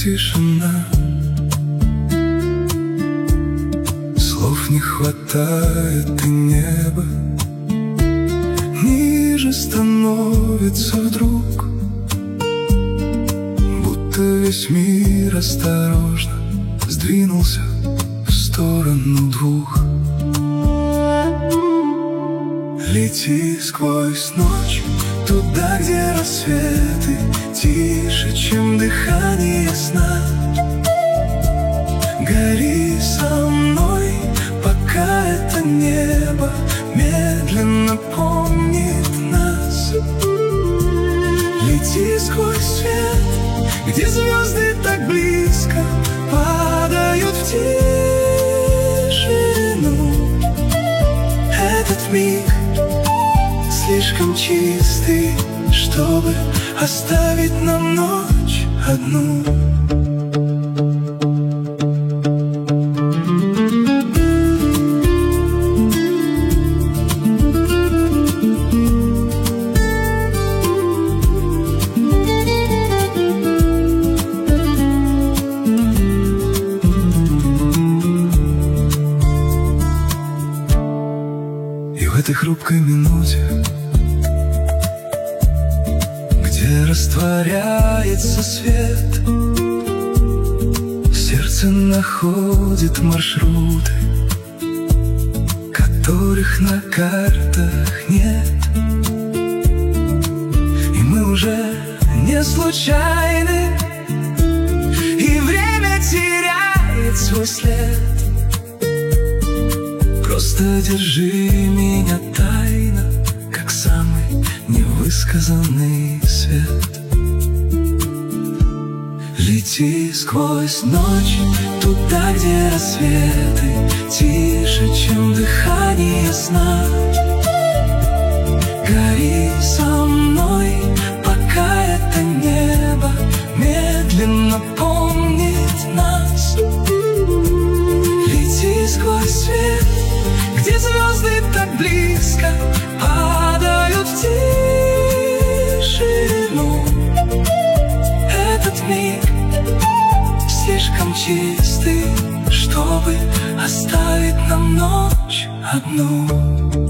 тишина. Слов не хватает, и небо ниже становится вдруг, будто весь мир осторожно сдвинулся в сторону двух. Лети сквозь ночь туда, где рассветы тише, чем дыхание сна. Гори со мной, пока это небо медленно помнит нас. Лети сквозь свет, где звезды так близко падают в тишину. Этот миг слишком чистый, чтобы оставить нам ночь одну. И в этой хрупкой минуте, где растворяется свет, сердце находит маршруты, которых на картах нет. И мы уже не случайны, и время теряет свой след. Просто держи меня тайно, как самый невысказанный свет. Лети сквозь ночь туда, где рассветы тише, чем дыхание сна. Гори со мной, пока это небо медленно помнит нас. Лети сквозь свет, где звезды так близко падают в тишину. Этот миг слишком чистый, чтобы оставить нам ночь одну.